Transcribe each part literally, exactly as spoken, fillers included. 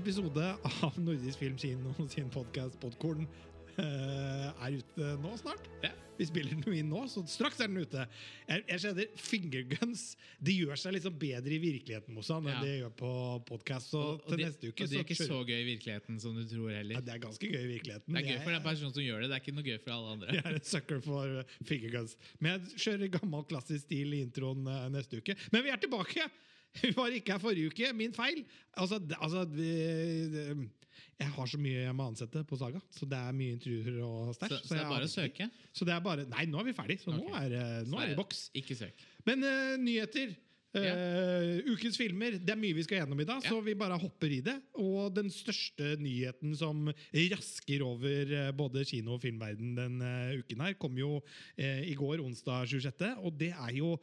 episode av Nordisk Film Kino sin podcast Podkorn er ute nå snart. Ja. Vi spiller den jo inn nå, så straks er den ute. Jeg, jeg kjenner fingerguns. De gjør seg liksom bedre i virkeligheten hos han enn Ja. de gjør på podcast. Så Og, og, til det, neste uke og det er ikke så så gøy i virkeligheten som du tror heller. ja, det er ganske gøy i virkeligheten. Det er gøy Jeg- for den personen som gjør det. Det er ikke noe gøy for alle andre. Jeg er en sucker for uh, fingerguns. Men jeg kjører gammel klassisk stil i introen uh, neste uke. Men vi er tilbake! Vi var ikke her forrige uke. Min feil. Altså, d- altså vi, d- Jeg har så mye jeg må ansette på Saga, så det er mye intervjuer og Så, stæsj. så det er jeg bare har- å søke. Så det er bare Nei, nå er vi ferdig. Så nå Ok. er, uh, nå Så er det i boks. Ikke søk. Men uh, nyheter. Uh, ukens filmer. Det er mye vi skal gjennom i dag, Ja. så vi bare hopper i det. Og den største nyheten som rasker over uh, både kino- og filmverden den uh, uken her, kom jo uh, i går, onsdag tjuesjette, og det er jo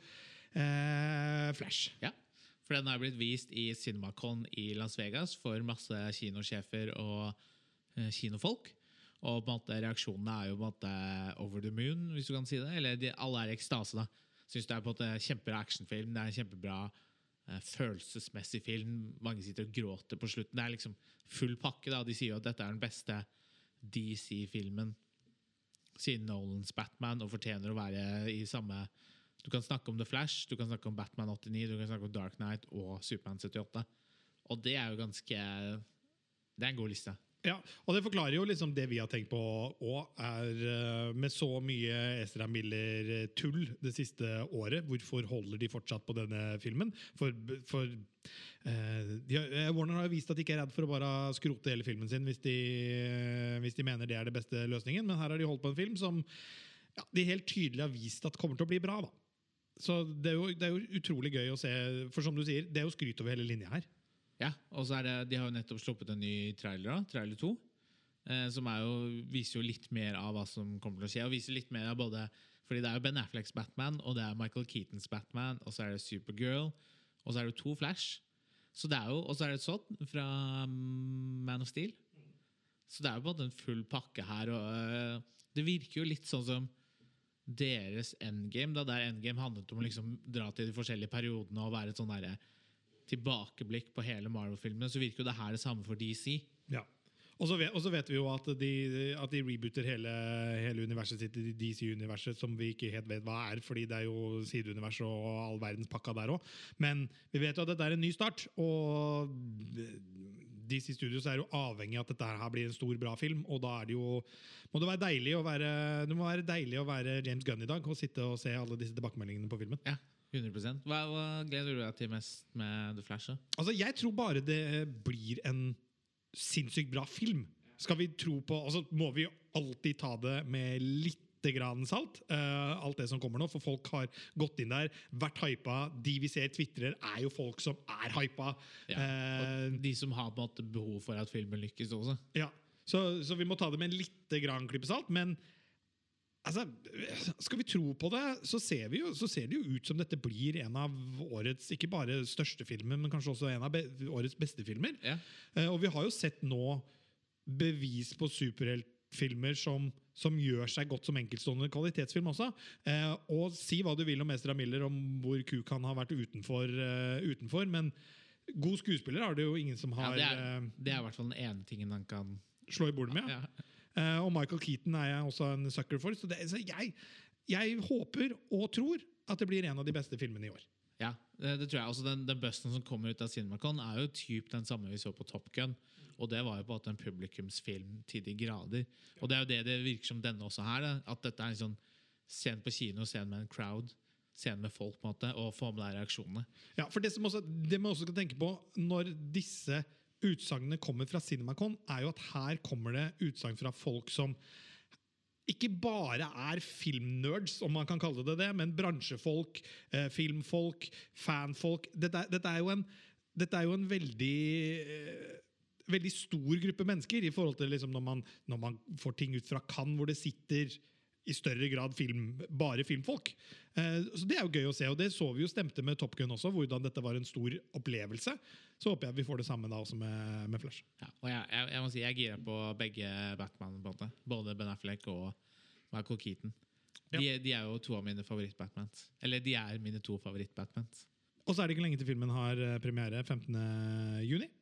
uh, Flash. Ja, for den har blitt vist i CinemaCon i Las Vegas for masse kinosjefer og eh, kinofolk. Og på en måte reaksjonene er jo på en måte over the moon, hvis du kan si det. Eller de, alle er i ekstase da. Synes det er på en måte kjempebra actionfilm. Det er en kjempebra eh, følelsesmessig film. Mange sitter og gråter på slutten. Det er liksom full pakke da. De sier jo at dette er den beste D C-filmen siden Nolans Batman, og fortjener å være i samme. Du kan snakke om The Flash, du kan snakke om Batman åttini, du kan snakke om Dark Knight og Superman syttiåtte. Og det er jo ganske Det er en god liste. Ja, og det forklarer jo liksom det vi har tenkt på og er uh, med så mye Ezra Miller-tull det siste året. Hvorfor holder de fortsatt på denne filmen? For, for uh, de har, Warner har jo vist at de ikke er redd for å bare skrote hele filmen sin hvis de, uh, hvis de mener det er det beste løsningen. Men her har de holdt på en film som ja, de helt tydelig har vist at kommer til å bli bra. Da. Så det er, jo, det er jo utrolig gøy å se. For som du sier, det er jo skryt over hele linja her. Ja, og så er det, de har jo nettopp sluppet en ny trailer da, trailer to, eh, som er jo, viser jo litt mer av hva som kommer til å skje, og viser litt mer av både, fordi det er jo Ben Afflecks Batman, og det er Michael Keatons Batman, og så er det Supergirl, og så er det to Flash, så det er jo, og så er det Zod fra um, Man of Steel, så det er jo på en måte en full pakke her, og uh, det virker jo litt sånn som deres Endgame, da der Endgame handlet om å liksom dra til de forskjellige periodene og være et sånn der tilbakeblikk på hele Marvel-filmene, så virker jo det her det samme for D C. Ja. Og så vet, og så vet vi jo at de, at de rebooter hele, hele universet sitt i D C-universet, som vi ikke helt vet hva er, fordi det er jo sideunivers og all verdens pakka der også. Men vi vet jo at dette er en ny start, og D C Studios er jo avhengig av at dette her blir en stor, bra film, og da er det jo, må det være deilig å være, det må være deilig å være James Gunn i dag, og sitte og se alle disse tilbakemeldingene på filmen. Ja, hundre prosent. Hva, hva gleder du deg til mest med The Flash? Da? Altså, jeg tror bare det blir en sinnssykt bra film. Skal vi tro på, altså må vi jo alltid ta det med litt grann salt, uh, alt det som kommer nå, for folk har gått inn der, vært hypa, de vi ser Twitterer er jo folk som er hypa. Ja, Uh, og de som har på en måte behov for at filmen lykkes også. ja. så, så vi må ta det med litt grann klippe salt, men altså, skal vi tro på det, så ser, vi jo, så ser det jo ut som dette blir en av årets, ikke bare største filmer, men kanskje også en av be årets beste filmer. Ja. Uh, og vi har jo sett nå bevis på superheltfilmer som, som gjør seg godt som enkeltstående kvalitetsfilm også. Uh, og si hva du vil om Ezra Miller, om hvor kuk han har vært utenfor, uh, utenfor, men god skuespiller har det jo ingen som Ja, har det, er, uh, det er i hvert fall den ene tingen han kan. slå i bordet med. Ja. Uh, og Michael Keaton er jeg også en sucker for. Så, det, så jeg, jeg håper og tror at det blir en av de beste filmene i år. Ja, det, det tror jeg. Altså, den, den busten som kommer ut av CinemaCon er jo typ den samme vi så på Top Gun. Og det var jo på en publikumsfilm til de grader. Og det er jo det det virker som denne også her. Da. At dette er en sånn scene på kino, scene med en crowd, scene med folk på en måte, og få med deg reaksjonene. Ja, for det som også, det man også skal tenke på når disse utsagnene kommer fra CinemaCon, er jo at her kommer det utsagn fra folk som ikke bare er filmnerds, om man kan kalle det det, men bransjefolk, eh, filmfolk, fanfolk. Dette, dette, er jo en, dette er jo en veldig, eh, veldig stor gruppe mennesker i forhold til liksom når, man, når man får ting ut fra Cannes, hvor det sitter i større grad film, bare filmfolk. Eh, så det er jo gøy å se, og det så vi jo stemte med Top Gun også, hvordan dette var en stor opplevelse. Så håper jeg vi får det samme da også med, med Flash. Ja, og jeg, jeg, jeg må si, jeg girer på begge Batman, på en måte. Både Ben Affleck og Michael Keaton. De, Ja. de er jo to av mine favoritt-Batmans. Eller de er mine to favoritt-Batmans. Og så er det ikke lenge til filmen har eh, premiere femtende juni.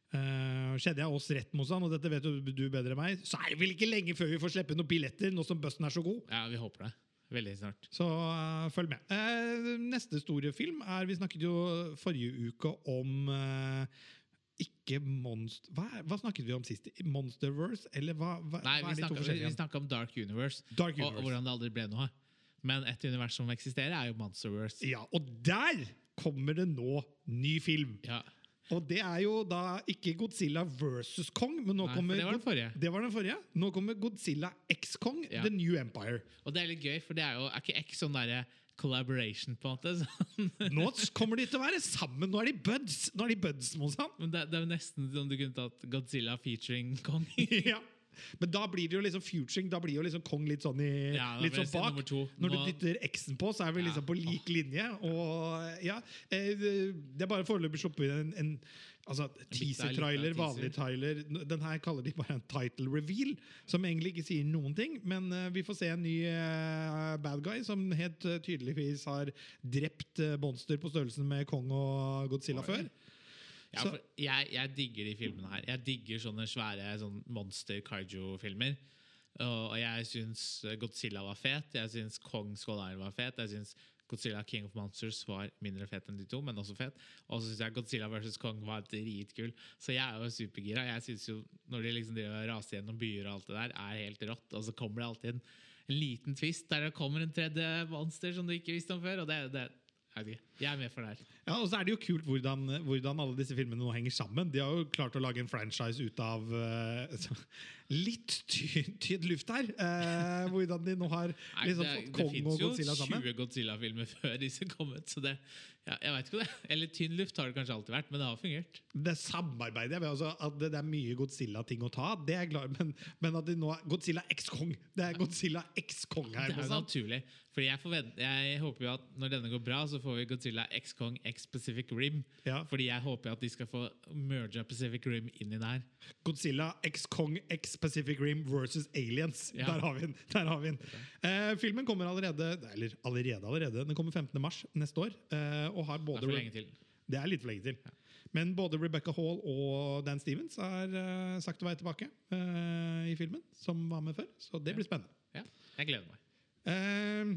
Uh, skjedde jeg oss rett, Mozan, og dette vet jo du bedre enn meg, så er det vel ikke lenge før vi får slippe noen billetter, nå som bussen er så god. Ja, vi håper det. Veldig snart. Så uh, følg med. Uh, neste store film er, vi snakket jo forrige uke om uh, ikke Monster... Hva, hva snakket vi om sist? Monsterverse? Eller hva, hva, Nei, hva er vi de to snakket, forskjellige? vi snakket om Dark Universe, Dark og, Universe. og hvordan det aldri ble noe. Men et univers som eksisterer er jo Monsterverse. Ja, og der kommer det nå ny film. Ja. Og det er jo da ikke Godzilla versus Kong, men nå Nei, kommer... for det var den forrige. Det var den forrige. Nå kommer Godzilla X Kong, Ja. The New Empire. Og det er litt gøy, for det er jo er ikke X sånn der collaboration på en måte. Sånn. Nå kommer de til å være sammen. Nå er de buds. Nå er de buds, Mozan. Men det, det er jo nesten som du kunne tatt Godzilla featuring Kong. Ja. Men da blir det jo liksom futuring. Da blir jo liksom Kong litt sånn, i, Ja, da litt blir sånn det bak. nummer to. Når du Nå- dytter X-en på, så er vi Ja. liksom på lik linje. Og ja, eh, det er bare foreløpig sluppet inn en, en altså, teaser-trailer, liten vanlig trailer. Den her kaller de bare en title reveal, som egentlig ikke sier noen ting. Men eh, vi får se en ny eh, bad guy som helt eh, tydeligvis har drept eh, monster på størrelsen med Kong og Godzilla Oi. før. Ja, Så- for jeg, jeg digger de filmene her. Jeg digger sånne svære sånn monster kaiju-filmer. Og, og jeg syns Godzilla var fet. Jeg syns Kong Skull Island var fet. Jeg syns Godzilla King of Monsters var mindre fet enn de to, men også fet. Og så syns jeg Godzilla versus Kong var dritkul. Så jeg er jo supergira. Jeg synes jo Når de liksom driver og raser gjennom byer og alt det der, er helt rått. Og så kommer det alltid en, en liten twist der det kommer en tredje monster som du ikke visste om før. Og det, det jeg vet ikke. Jeg er med for det her. Ja, og så er det jo kult hvordan, hvordan alle disse filmene nå henger sammen. De har jo klart å lage en franchise ut av uh, litt ty- tynn luft her. Uh, hvordan de nå har Nei, liksom det, fått det Kong finnes og jo Godzilla sammen. tjue Godzilla-filmer før disse kom ut, så det, ja, jeg vet ikke det. Eller tynn luft har det kanskje alltid vært, men det har fungert. Det samarbeidet, jeg vet også at det, det er mye Godzilla-ting å ta, det er jeg glad i, men, men at de nå er Godzilla X-Kong. Det er Godzilla X-Kong her. Det er på jo sant? naturlig. Fordi jeg, forvent, jeg håper jo at når denne går bra, så får vi Godzilla X-Kong X Pacific Rim. Ja. Fordi jeg håper at de skal få merge Pacific Rim inn i det her. Godzilla X-Kong X Pacific Rim versus Aliens. Ja. Der har vi den. Der har vi den. Eh, filmen kommer allerede, eller allerede, allerede, den kommer femtende mars neste år. Eh, og har Det både er for lenge til. Det er litt for lenge til. Men både Rebecca Hall og Dan Stevens er uh, sagt å være tilbake eh, i filmen, som var med før. Så det blir spennende. Ja, jeg gleder meg. Eh,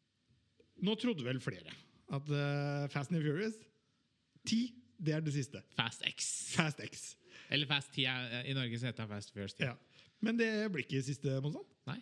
nå trodde vel flere at eh, Fast and Furious ti, det er det siste. Fast X. Fast X. Eller Fast ti. er- I Norge så heter det Fast First ti. Ja. Men det blir ikke siste, Monsson. Nei.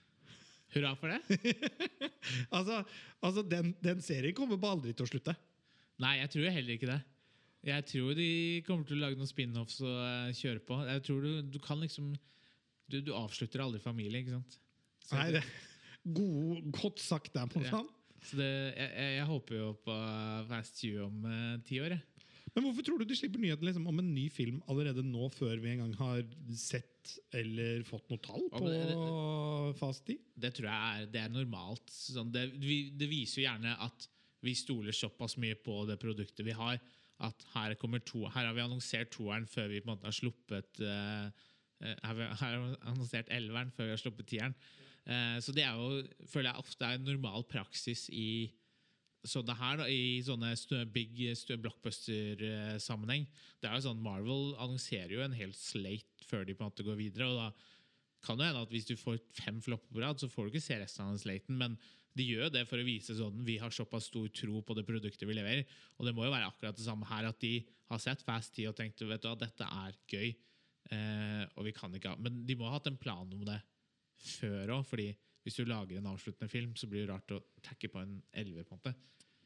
Hurra for det. altså, altså den, den serien kommer bare aldri til å slutte. Nei, jeg tror heller ikke det. Jeg tror de kommer til å lage noen spin-offs og eh, kjøre på. Jeg tror du, du kan liksom du, du avslutter aldri familie, ikke sant? Så, Nei, det god, godt sagt der, Monsson. så det, jeg, jeg, jeg håper jo på Fast tjue om eh, ti år. Jeg. Men hvorfor tror du de slipper nyheten liksom, om en ny film allerede nå, før vi engang har sett eller fått noe tall Ja, på men det- Fast ti? Det tror jeg er, det er normalt. Sånn, det, vi, det viser jo gjerne at vi stoler såpass mye på det produktet vi har, at her, kommer to, her har vi annonsert toeren før vi på en måte har sluppet uh, her har vi her har vi annonsert elveren før vi har sluppet tieren. Uh, så det er jo, føler jeg ofte er en normal praksis i sånne her da, i sånne stø, big stø, blockbuster-sammenheng. Det er jo sånn, Marvel annonserer jo en hel slate før de på en måte går videre, og da kan det hende at hvis du får fem flopper på rad, så får du ikke se resten av den slaten, men de gjør det for å vise sånn, vi har såpass stor tro på det produktet vi leverer, og det må jo være akkurat det samme her, at de har sett Fast ti og tenkt, vet du hva, dette er gøy, eh, og vi kan ikke ha, men de må ha hatt en plan om det før også, fordi hvis du lager en avsluttende film, så blir det rart å takke på en elleve på en måte.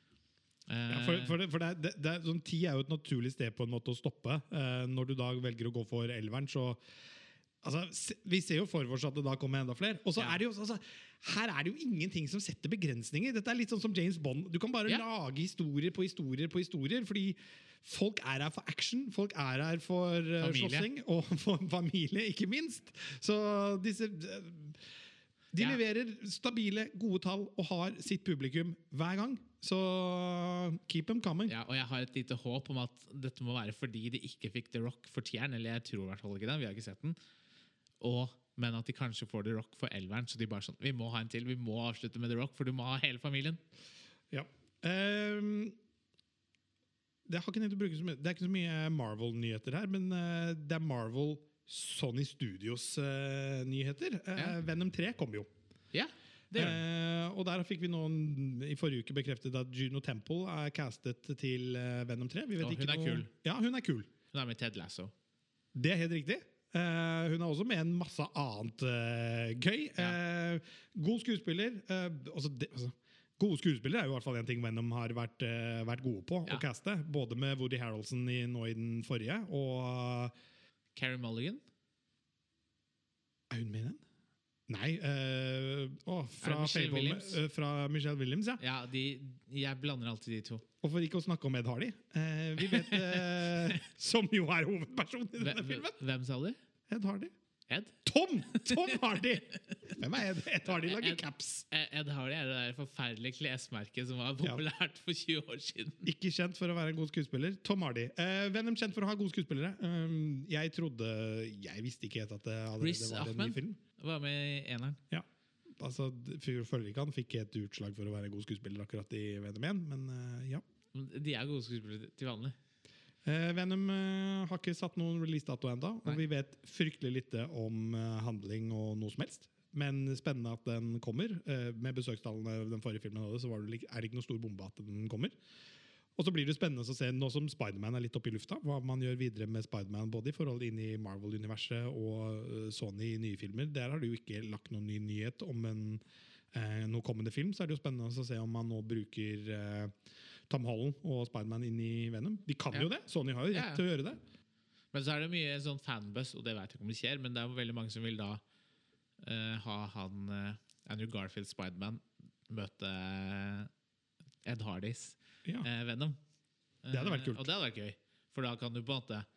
Eh, Ja, for for, det, for det, er- det, det er, sånn, ti er jo et naturlig sted på en måte å stoppe. Eh, når du da velger å gå for elveren, så altså, se- vi ser jo for oss at det da kommer enda flere. Og så Ja. er det jo, altså, her er det jo ingenting som setter begrensninger. Dette er litt sånn som James Bond. Du kan bare Ja. lage historier på historier på historier, fordi folk er her for action, folk er her for eh, Familie. slåssing, og for familie, ikke minst. Så disse eh, de Ja. leverer stabile, gode tall og har sitt publikum hver gang. Så keep them coming. Ja, og jeg har et lite håp om at dette må være fordi de ikke fikk The Rock for tieren, eller jeg tror i hvert fall ikke det, vi har ikke sett den, og, men at de kanskje får The Rock for elveren, så de bare sånn, vi må ha en til, vi må avslutte med The Rock, for du må ha hele familien. Ja. Ehm, det har ikke tenkt å bruke så mye. Det er ikke så mye Marvel-nyheter her, men eh, det er Marvel Sony Studios-nyheter. Uh, Ja. Venom tre kommer jo. Ja, det gjør den. Eh, og der fikk vi noen i forrige uke bekreftet at Juno Temple er castet til eh, Venom tre. Vi vet Og ikke hun er noe- kul. Ja, hun er kul. Hun er med Ted Lasso. Det er helt riktig. Eh, hun er også med en masse annet eh, gøy. Eh, god skuespiller. eh, altså det, altså, gode skuespillere er jo i hvert fall en ting Venom har vært, eh, vært gode på Ja. å caste. Både med Woody Harrelson i, nå i den forrige, og Carey Mulligan. er hun med i den? Nei. eh, å, fra, Michelle Fable- Williams? eh, fra Michelle Williams, ja. Ja, de, jeg blander alltid de to. Og for ikke å snakke om Ed Hardy. Eh, vi vet eh, Som jo er hovedpersonen i denne Hvem, filmen. hvem sa du? Ed Hardy. Ed? Tom! Tom Hardy! Hvem er Ed? Ed Hardy lager Ed- caps. Ed Hardy er det der forferdelige klesmerket som var populært for tjue år siden. Ikke kjent for å være en god skuespiller. Tom Hardy. Eh, Venom kjent for å ha gode skuespillere. Um, jeg trodde Jeg visste ikke helt at det Riz allerede var en ny Ahmed film. var med i eneren. Ja. Altså, jeg føler ikke han fikk et utslag for å være en god skuespiller akkurat i Venom én, men eh, ja. De er gode skuespillere til vanlig. Eh, Venom eh, har ikke satt noen releasedato ennå, og Nei. vi vet fryktelig lite om eh, handling og noe som helst. Men spennende at den kommer. Eh, med besøkstallene den forrige filmen hadde, så var det, lik- er det ikke noe stor bombe at den kommer. Og så blir det spennende å se, nå som Spider-Man er litt oppe i lufta, hva man gjør videre med Spider-Man, både i forhold inn i Marvel-universet og eh, Sony i nye filmer. Der har de jo ikke lagt noen ny nyhet om en eh, noe kommende film, så er det jo spennende å se om man nå bruker eh, Tom Holland og Spider-Man inn i Venom. De kan Ja. jo det. Sony har jo rett Ja, ja. til å gjøre det. Men så er det mye sånn fanbuzz, og det vet jeg ikke om det skjer, men det er veldig mange som vil da eh, ha han eh, Andrew Garfield Spiderman møte eh, Ed Hardys Ja. eh, Venom. Det hadde vært kult. Eh, og det hadde vært gøy. For da kan du på en måte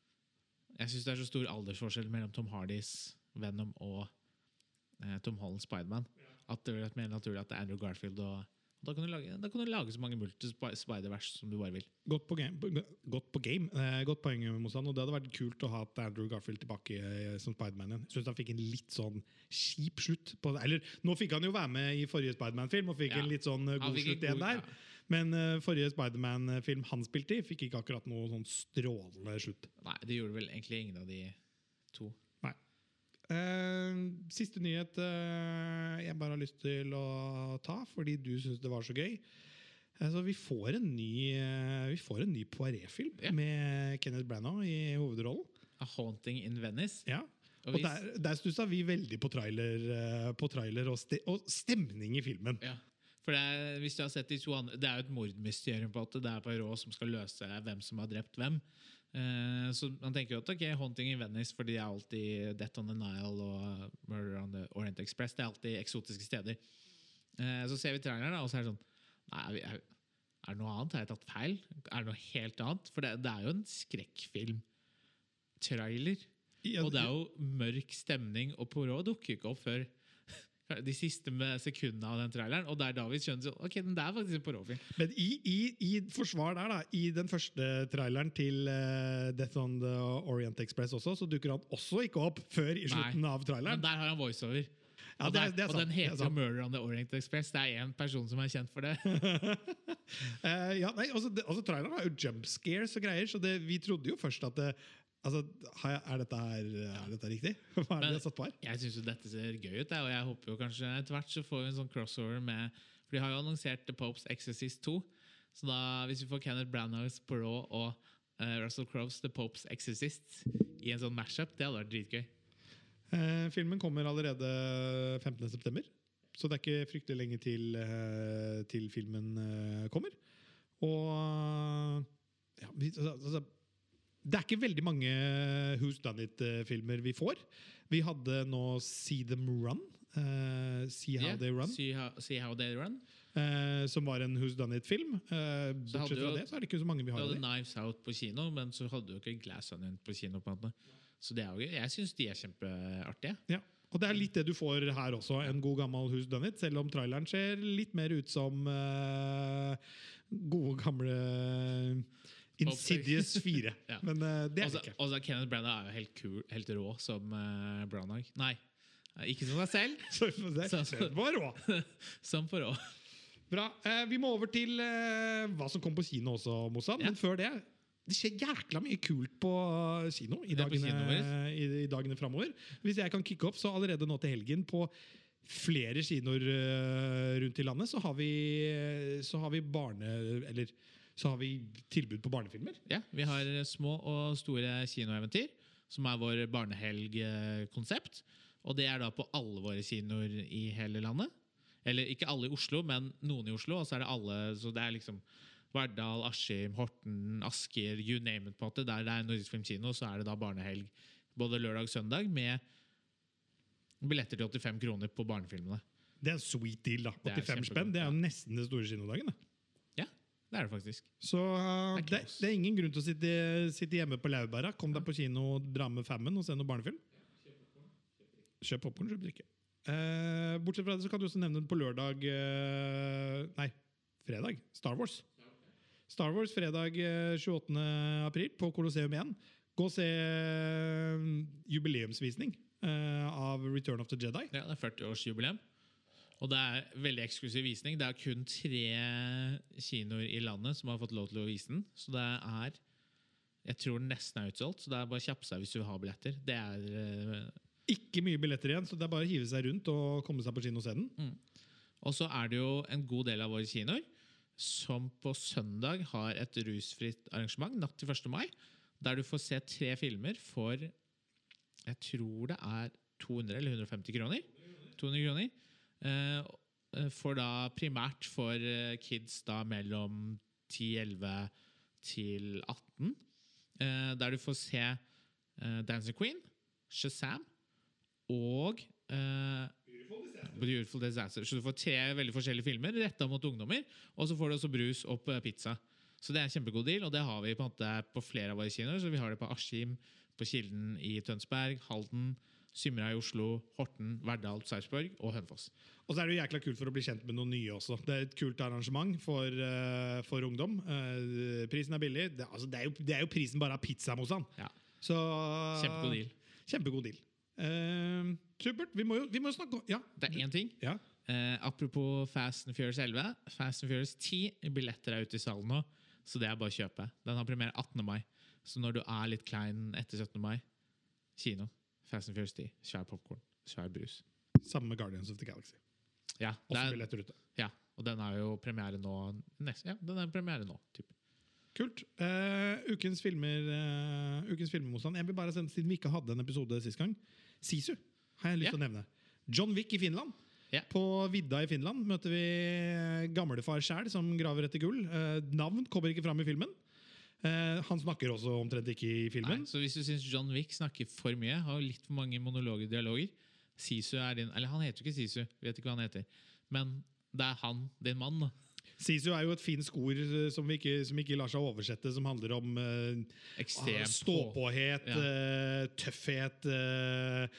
Jeg syns det er så stor aldersforskjell mellom Tom Hardys Venom og eh, Tom Holland Spiderman at det ville vært mer naturlig at det er Andrew Garfield. Og, og da, kan du lage, da kan du lage så mange multi-Spider-vers som du bare vil. Godt på game. Godt, på game. Eh, godt poeng, Mossan. Og det hadde vært kult å ha hatt Andrew Garfield tilbake eh, som Spiderman igjen. Jeg synes han fikk en litt sånn kjip slutt. På, eller, nå fikk han jo være med i forrige Spiderman-film og fikk Ja. en litt sånn eh, Han god fikk en slutt igjen god- der. ja. Men eh, forrige Spiderman-film han spilte i, fikk ikke akkurat noe sånn strålende slutt. Nei, det gjorde vel egentlig ingen av de to. Nei. Eh, siste nyhet eh, jeg bare har lyst til å ta, fordi du syns det var så gøy. Altså, vi får en ny, eh, vi får en ny Poiré-film Ja. med Kenneth Branagh i hovedrollen. A Haunting in Venice. Ja. Og Og vi- der, der stussa vi veldig på trailer, eh, på trailer og, ste, og stemning i filmen. Ja. For det er, hvis du har sett de to andre, det er jo et mordmysterium på at det er Poirot som skal løse hvem som har drept hvem. Eh, så man tenker jo at ok, Haunting in Venice, for det er alltid Death on the Nile og Murder on the Orient Express. Det er alltid eksotiske steder. Eh, så ser vi traileren, da, og så er det sånn Nei, er, vi- er, er det noe annet? Har jeg tatt feil? Er det noe helt annet? For det, det er jo en skrekkfilm. Trailer. Ja, Og det er jo mørk stemning, og Poirot dukker ikke opp før de siste med sekundene av den traileren. Og det er da vi skjønner sånn, ok, den der er faktisk en Poirot-film. Men i, i, i forsvar der, da, i den første traileren til eh, Death on the Orient Express også, så dukker han også ikke opp før i slutten Nei. av Men traileren. der har han voiceover. Ja, og, det er- der, det er og sant, den det er heter jo sant. Murder on the Orient Express. Det er én person som er kjent for det. Eh, ja, nei, altså, det, altså Traileren har jo jump scares og greier, så det, vi trodde jo først at det, altså, har jeg- er, dette her, er dette riktig? Hva er det Men- de har satt på her? Jeg syns dette ser gøy ut, jeg, og jeg håper jo kanskje etter hvert så får vi en sånn crossover med. For de har jo annonsert The Popes Exorcist to. Så da, hvis vi får Kenneth Branaghs Poirot og eh, Russell Crowes The Popes Exorcist i en sånn mashup, det hadde vært dritgøy. Eh, filmen kommer allerede femtende september, så det er ikke fryktelig lenge til, eh, til filmen eh, kommer. Og ja, vi, altså, altså, det er ikke veldig mange Who's Done It-filmer vi får. Vi hadde nå See Them Run. eh, See How Yeah, They Run. See how, see how they run. eh, som var en Who's Done It-film. Eh, Så hadde bortsett fra jo- det så er det ikke så mange vi Du har. av hadde de. Knives Out på kino, men så hadde du ikke Glass Onion på kino. på en måte. Så det er jo gøy. Jeg syns de er kjempeartige. Ja. Og det er litt det du får her også, en god gammel Who's Done It, selv om traileren ser litt mer ut som eh, gode gamle Insidious fire. Ja. Men eh, det er Også, det ikke. også Kenneth Branagh er jo helt kul, helt rå som uh, Branagh. Nei, ikke som seg selv, Så vi får se. Så- Se på rå. som Poirot. Bra. Eh, vi må over til eh, hva som kom på kino også, Mossan. Ja. Men før det det skjer jækla mye kult på kino i Ja, på dagene, kinoen vår. i, i dagene framover. Hvis jeg kan kicke opp, så allerede nå til helgen på flere kinoer eh, rundt i landet, så har vi, så har vi barne... Eller så har vi tilbud på barnefilmer. Ja, vi har små og store kinoeventyr, som er vår barnehelg-konsept. Og det er da på alle våre kinoer i hele landet. Eller ikke alle i Oslo, men noen i Oslo. Og så er det alle, så det er liksom Verdal, Askim, Horten, Asker, you name it på en måte. Der det er Nordisk Filmkino, så er det da barnehelg både lørdag og søndag med billetter til åttifem kroner på barnefilmene. Det er en sweet deal, da. Det er åttifem kjempegodt, spenn. Det er jo ja. nesten den store kinodagen. Da. Ja, det er det faktisk. Så uh, Det er det, close. det er ingen grunn til å sitte, sitte hjemme på laurbæra. Kom deg på kino, dra med fammen og se noe barnefilm. Kjøp popcorn, kjøp drikke. Uh, bortsett fra det så kan du også nevne den på lørdag uh, Nei, fredag. Star Wars. Star Wars fredag uh, tjueåttende april på Colosseum igjen. Gå og se uh, jubileumsvisning uh, av Return of the Jedi. Ja, det er førti-årsjubileum. Og det er veldig eksklusiv visning. Det er kun tre kinoer i landet som har fått lov til å vise den. Så det er, jeg tror den nesten er utsolgt, så det er bare å kjappe seg hvis du vil ha billetter. Det er uh, Ikke mye billetter igjen, så det er bare å hive seg rundt og komme seg på kino og se den. Mm. Og så er det jo en god del av våre kinoer som på søndag har et rusfritt arrangement natt til første mai, der du får se tre filmer for jeg tror det er to hundre eller hundre og femti kroner. to hundre kroner. Eh, for da primært for eh, kids da mellom ti elleve til atten, eh, der du får se eh, Dancing Queen, Shazam og eh, Beautiful Disaster. Så du får tre veldig forskjellige filmer rettet mot ungdommer, og så får du også brus og eh, pizza. Så det er en kjempegod deal, og det har vi på, en måte på flere av våre kinoer. Så vi har det på Askim, på Kilden i Tønsberg, Halden, Symra i Oslo, Horten, Verdal, Sarpsborg og Hønefoss. Og så er det jo jækla kult for å bli kjent med noen nye også. Det er et kult arrangement for, uh, for ungdom. Uh, prisen er billig. Det, altså, det, er jo, det er jo prisen bare av pizza, Mossan. Ja. Så Kjempegod deal. Kjempegod deal. Uh, supert. Vi må jo vi må jo snakke om ja. Det er én ting. Ja. Eh, apropos Fast and Furious elleve. Fast and Furious ti billetter er ute i salen nå, så det er bare å kjøpe. Den har premiere attende mai. Så når du er litt klein etter syttende mai, kino. Fast and Furious ti. Svær popcorn, svær brus. Sammen med Guardians of the Galaxy. Ja, det Også er, billetter ute. ja, og den er jo premiere nå. Nest, ja, den er premiere nå. Typ. Kult. Uh, ukens filmer, uh, ukens filmer Mossan. Jeg vil bare sende, siden vi ikke hadde en episode sist gang. Sisu har jeg lyst til Ja. å nevne. John Wick i Finland. Ja. På vidda i Finland møter vi gamlefar sjæl som graver etter gull. Uh, navn kommer ikke fram i filmen. Uh, han snakker også omtrent ikke i filmen. Nei, så hvis du syns John Wick snakker for mye, har litt for mange monologer og dialoger, Sisu er din. Eller han heter jo ikke Sisu, vet ikke hva han heter. Men det er han, din mann. da. Sisu er jo et fint ord uh, som, vi ikke, som ikke lar seg oversette, som handler om uh, Ekstremt ståpåhet, Ja. uh, tøffhet, uh,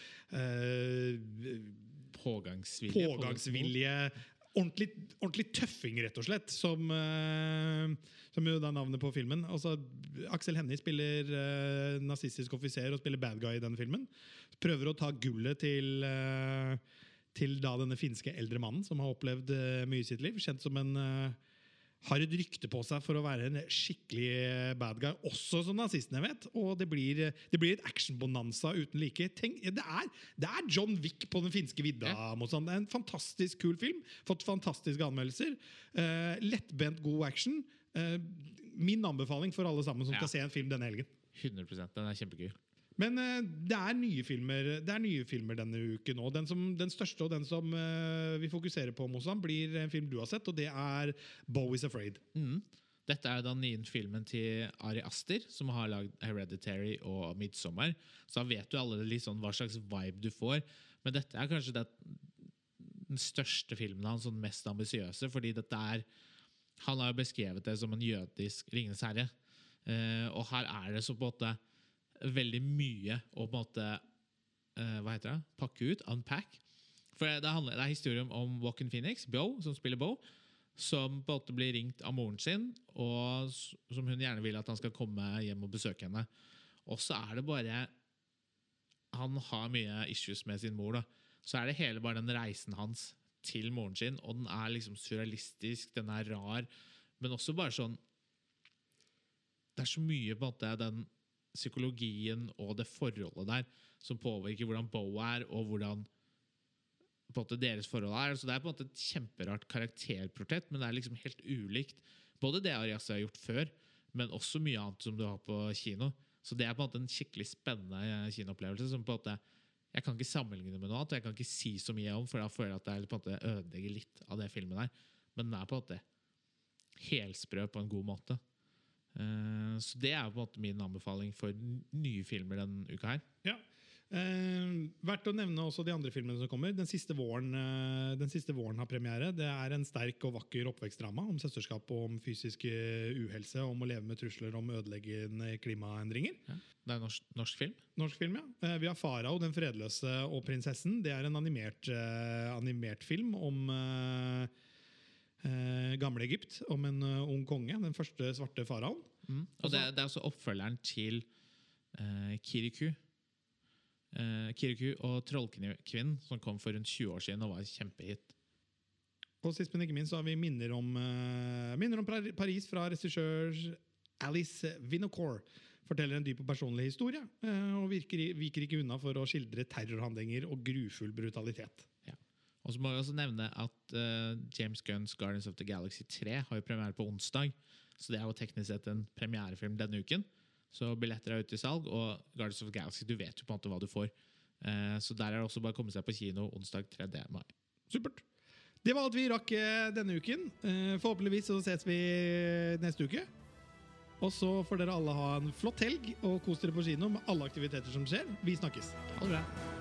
uh, pågangsvilje. pågangsvilje. Ordentlig, ordentlig tøffing, rett og slett, som, uh, som jo da er navnet på filmen. Altså, Aksel Hennie spiller uh, nazistisk offiser og spiller bad guy i denne filmen. Prøver å ta gullet til, uh, til da denne finske eldre mannen som har opplevd uh, mye i sitt liv. Kjent som en uh, har et rykte på seg for å være en skikkelig bad guy, også som nazistene vet. Og det blir, det blir et actionbonanza uten like. Tenk, det, er, det er John Wick på den finske vidda. Ja. Motsatt. Det er en fantastisk kul film. Fått fantastiske anmeldelser. Uh, lettbent god action. Uh, min anbefaling for alle sammen som Ja. skal se en film denne helgen. hundre prosent, den er kjempekul. Men uh, det, er nye filmer, det er nye filmer denne uken nå. Den, som, den største og den som uh, vi fokuserer på, Mosam, blir en film du har sett, og det er Beau is Afraid. Mm. Dette er den nye filmen til Ari Aster, som har lagd Hereditary og Midsommar. Så da vet du alle litt sånn hva slags vibe du får. Men dette er kanskje det, den største filmen hans, sånn mest ambisiøse, fordi dette er han har beskrevet det som en jødisk Ringenes herre. Uh, og her er det så på en måte veldig mye å på en måte uh, hva heter det? Pakke ut, unpack. For det, handler, det er historien om Joaquin Phoenix, Beau, som spiller Beau, som på en måte blir ringt av moren sin, og som hun gjerne vil at han skal komme hjem og besøke henne. Og så er det bare han har mye issues med sin mor da. Så er det hele bare den reisen hans til moren sin, og den er liksom surrealistisk, den er rar, men også bare sånn det er så mye på en måte den psykologien og det forholdet der som påvirker hvordan Bo er, og hvordan på en måte deres forhold er. Så det er på en måte et kjemperart karakterportrett, men det er liksom helt ulikt. Både det Arias har gjort før, men også mye annet som du har på kino. Så det er på en måte en skikkelig spennende kinoopplevelse som på en måte, jeg kan ikke sammenligne det med noe annet, og jeg kan ikke si så mye om, for da føler jeg at det på en måte ødelegger litt av det filmen der. Men den er på en måte helsprø på en god måte. Uh, så det er på en måte min anbefaling for nye filmer denne uka her. Ja. Uh, verdt å nevne også de andre filmene som kommer. Den siste våren, uh, den siste våren har premiere. Det er en sterk og vakker oppvekstdrama om søsterskap og om fysisk uhelse, om å leve med trusler om ødeleggende klimaendringer. Ja. Det er en norsk, norsk film? Norsk film, ja. Uh, vi har Farao, den fredløse og prinsessen. Det er en animert, uh, animert film om uh, Uh, gamle Egypt, om en uh, ung konge, den første svarte faraoen. Mm. Og det, det er også oppfølgeren til uh, Kirikou. Uh, Kirikou og Trollkvinnen, som kom for rundt tjue år siden og var en kjempehit. Og sist men ikke minst så har vi minner om, uh, minner om Paris fra regissør Alice Vinocourt. Forteller en dyp og personlig historie, uh, og virker, viker ikke unna for å skildre terrorhandlinger og grufull brutalitet. Ja. Og så må vi også nevne at uh, James Gunn's Guardians of the Galaxy tre har jo premiere på onsdag, så det er jo teknisk sett en premierefilm denne uken. Så billetter er ute i salg, og Guardians of the Galaxy, du vet jo på en måte hva du får. Uh, så der er det også bare å komme seg på kino onsdag tredje mai. Supert. Det var alt vi rakk denne uken. Uh, forhåpentligvis så ses vi neste uke. Og så får dere alle ha en flott helg, og kos dere på kino med alle aktiviteter som skjer. Vi snakkes. Ha det bra.